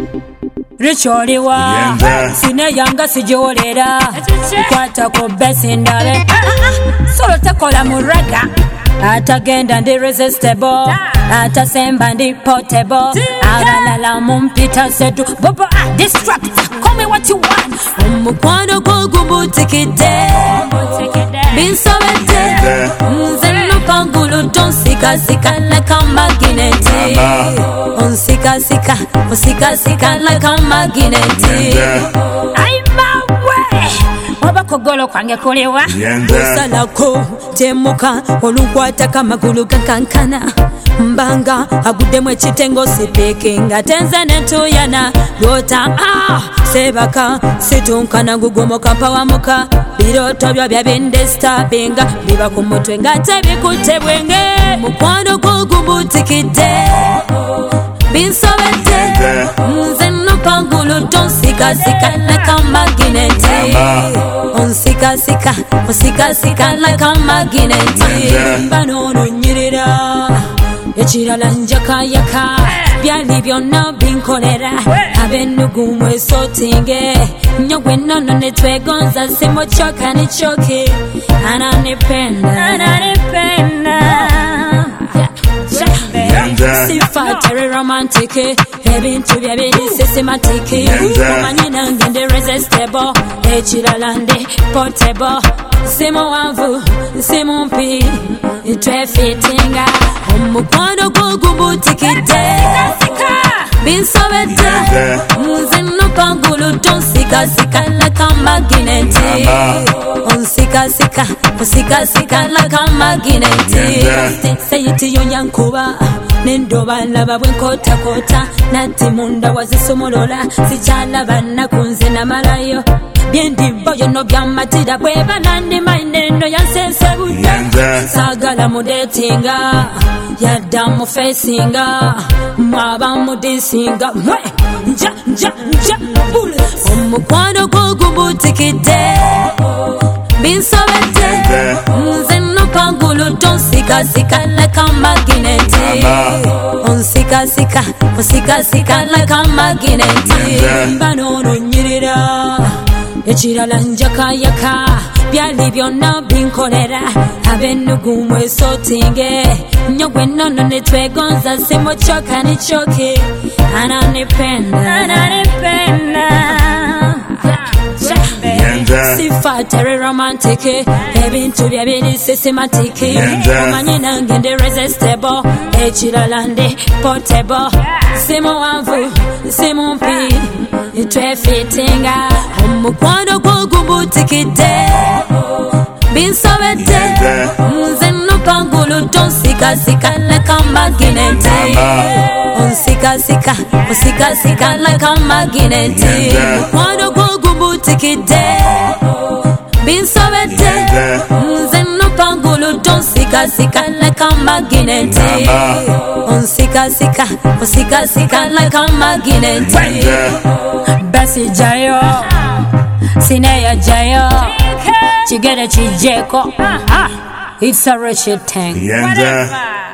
Richoliwa Sine yanga sijolera Kwata ko besi ndabe Solo takola muraga Atagenda ndi irresistible Atasemba ndi portable Agalala mumpita setu Bobo distract Call me what you want Omukwano gubutikide Binsawete Nzeno pangulu Don't sika like a magnet Sika like a magnet I'm away Wabakogolo kwange kulewa Usalako temuka Olukwata kamagulu kankankana Mbanga agudemu ekitengo sipekinga Tenza netuyana Gota sebaka situnkana gugomoka mpawamuka Biroto byo byabindestabinga Biba ku mutwe nga tebikutebwenge Mukwano gubutikide Binsawete Nzeno pangulu Don't sika like a magnet Sika like a magnet Banono nyirira Echirala njakayaka Byali byonna binkolera Abenugumwe sotinge Nyogwe nono netwegonza Simochoka nichoke Ananipenda Sifa tere romantic Ebintu byabiri systematic Omanyina ngende irresistible Echiralande portable Simo wanvu, simo mpi Twefitinga Omukwano gubutikide Binsawete Nzeno pangulu Don't sika like a magnet Sika like a magnet Sayiti yonyankuba Nendoba laba bwenkota kota Nati munda wazisumolola Sichala bana kunze na malayo Biendi boyo no byamatira Bweba nandi maineno yansense buda Sagala mudetinga Yada mufesinga Mwaba mudisinga Nja bule Omukwano gubutikide Binsawete Nzeno pangulu Don't sika like a magnet Sika like a magnet Banono nyirira Echirala njakayaka Byali byonna binkolera Abenugumwe sotinge Nyogwe nono netwegonza Simochoka nichoke Ananipenda Sifa tere romantic Ebintu byabiri systematic Omanyina ngende irresistible Echiralande portable Simo wanvu, simo mpi Twefitinga Omukwano gubutikide Binsawete Nzeno pangulu Don't sika like a magnet Sika like a magnet Omukwano gubutikide Binsawete Nzeno pangulu Don't sika like a magnet Sika like a magnet Basi jayo Sineya jayo Chigere chijeko It's a wretched thing.